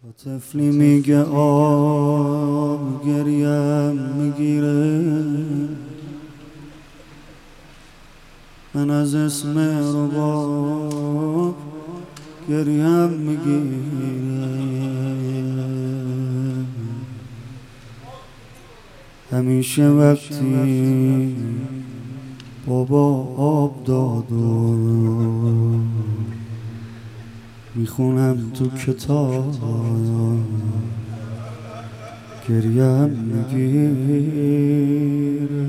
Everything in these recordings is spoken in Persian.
طفلی میگه آب گریم میگیره، من از اسم رباب گریم میگیره. همیشه وقتی بابا آب داد و میخونم تو کتاب گریم میگیره.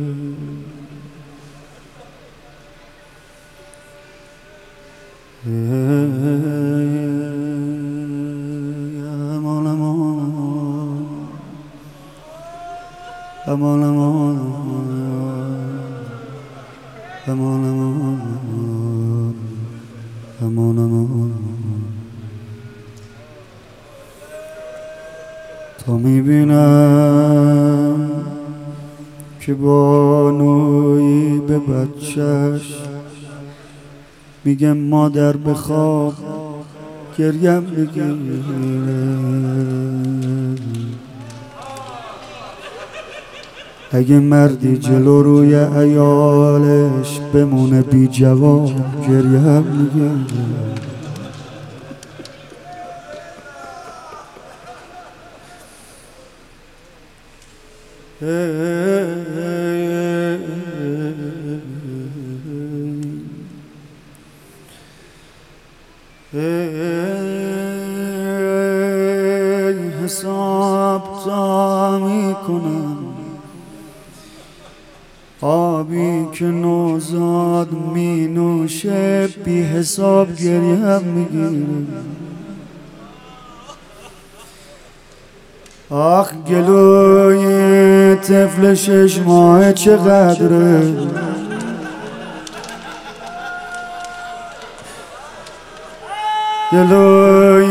امان امان امان امان امان امان امان تا میبینم که بانویی به بچهش میگه مادر بخواب گریم بگیره. اگه مردی جلو روی عیالش بمونه بی جواب گریم میگیره. حساب تا میکنم آبی که نوزاد می نوشه بی حساب گریم میگیره. آخ گلوی طفل 6 ماه چقدره، گلوی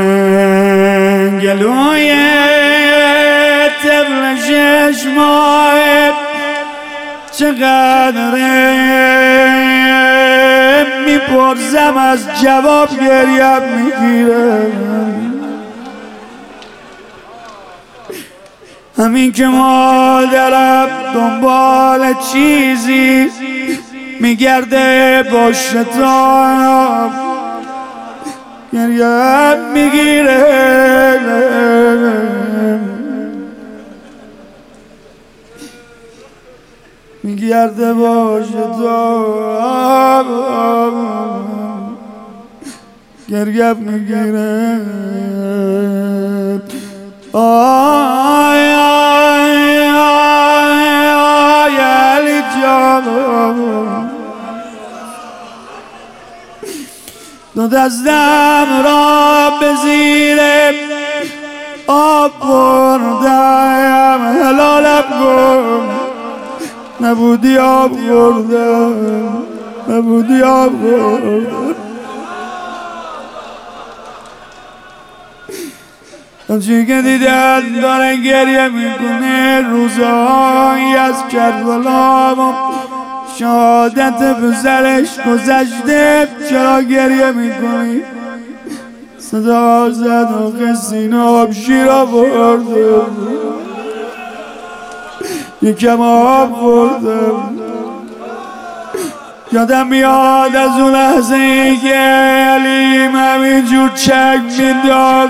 طفل 6 ماه چقدره، میپرسم از جواب گریم میگیره. همین که مادرم دنبال چیزی میگرده با شتاب گریم میگیره. میگرده با شتاب گریم میگیره. آی آی آی آی علی جان، دو دستم را به زیر آب بردم، حلالم کن نبودی آب خوردم، نبودی آب خوردم. آنچه که دیدن دارن گریه میکنه، روزهایی از کربلا و شهادت پسرش گذشته، چرا گریه میکنی؟ صدا زد و سینه آب شیر آورده، یکم آب خوردم. یادم میاد از اون لحظه ای که علیم همینجور چک میداد،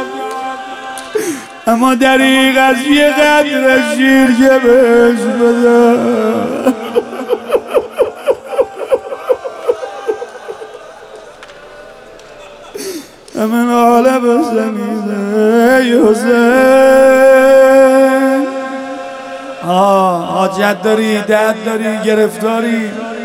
اما دریغ از یه قدر شیر که بهش بده. همین حاله بزنیده یوزه. حاجت داری، درد داری، گرفتاری،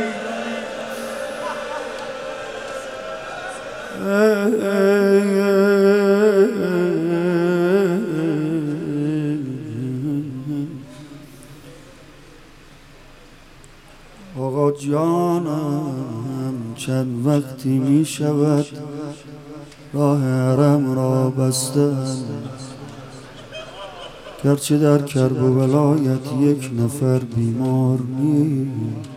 آقا جانم چند وقتی می شود راه حرم را بستن، گرچه در کرب و ولایت یک نفر بیمار نیست.